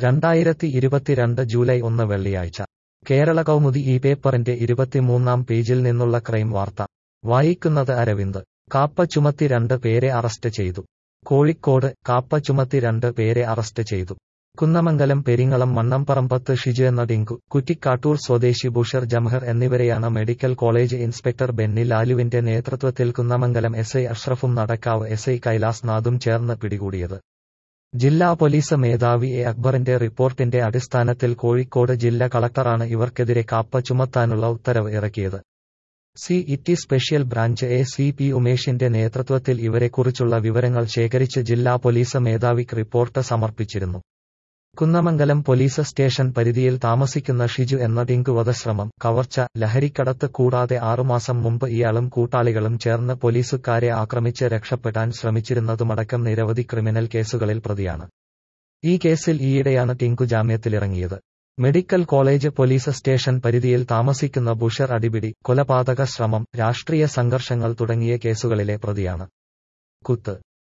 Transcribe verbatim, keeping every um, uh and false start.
രണ്ടായിരത്തി ഇരുപത്തിരണ്ട് ജൂലൈ ഒന്ന് വെള്ളിയാഴ്ച കേരള കൗമുദി ഈ പേപ്പറിന്റെ ഇരുപത്തിമൂന്നാം പേജിൽ നിന്നുള്ള ക്രൈം വാർത്ത വായിക്കുന്നത് അരവിന്ദ്. കാപ്പ ചുമത്തി രണ്ട് പേരെ അറസ്റ്റ് ചെയ്തു. കോഴിക്കോട് കാപ്പ ചുമത്തി രണ്ട് പേരെ അറസ്റ്റ് ചെയ്തു. കുന്നമംഗലം പെരിങ്ങളം മണ്ണംപറമ്പത്ത് ഷിജു എന്ന ടിങ്കു, കുറ്റിക്കാട്ടൂർ സ്വദേശി ബുഷർ ജംഹർ എന്നിവരെയാണ് മെഡിക്കൽ കോളേജ് ഇൻസ്പെക്ടർ ബെന്നി ലാലുവിന്റെ നേതൃത്വത്തിൽ കുന്നമംഗലം എസ് ഐ അഷ്റഫും നടക്കാവ് എസ് ഐ കൈലാസ് നാഥും ചേർന്ന് പിടികൂടിയത്. ജില്ലാ പോലീസ് മേധാവി എ അക്ബറിന്റെ റിപ്പോർട്ടിന്റെ അടിസ്ഥാനത്തിൽ കോഴിക്കോട് ജില്ലാ കളക്ടറാണ് ഇവർക്കെതിരെ കാപ്പ ചുമത്താനുള്ള ഉത്തരവ് ഇറക്കിയത്. City special branch A C P ഉമേഷിന്റെ നേതൃത്വത്തിൽ ഇവരെക്കുറിച്ചുള്ള വിവരങ്ങൾ ശേഖരിച്ച് ജില്ലാ പോലീസ് മേധാവിക്ക് റിപ്പോർട്ട് സമർപ്പിച്ചിരുന്നു. കുന്നമംഗലം പോലീസ് സ്റ്റേഷൻ പരിധിയിൽ താമസിക്കുന്ന ഷിജു എന്ന ടിങ്കു വധശ്രമം, കവർച്ച, ലഹരിക്കടത്ത് കൂടാതെ ആറുമാസം മുമ്പ് ഇയാളും കൂട്ടാളികളും ചേർന്ന് പോലീസുകാരെ ആക്രമിച്ച് രക്ഷപ്പെടാൻ ശ്രമിച്ചിരുന്നതുമടക്കം നിരവധി ക്രിമിനൽ കേസുകളിൽ പ്രതിയാണ്. ഈ കേസിൽ ഈയിടെയാണ് ടിങ്കു ജാമ്യത്തിലിറങ്ങിയത്. മെഡിക്കൽ കോളേജ് പോലീസ് സ്റ്റേഷൻ പരിധിയിൽ താമസിക്കുന്ന ബുഷർ അടിപിടി, കൊലപാതക ശ്രമം, രാഷ്ട്രീയ സംഘർഷങ്ങൾ തുടങ്ങിയ കേസുകളിലെ പ്രതിയാണ്. കുത്ത്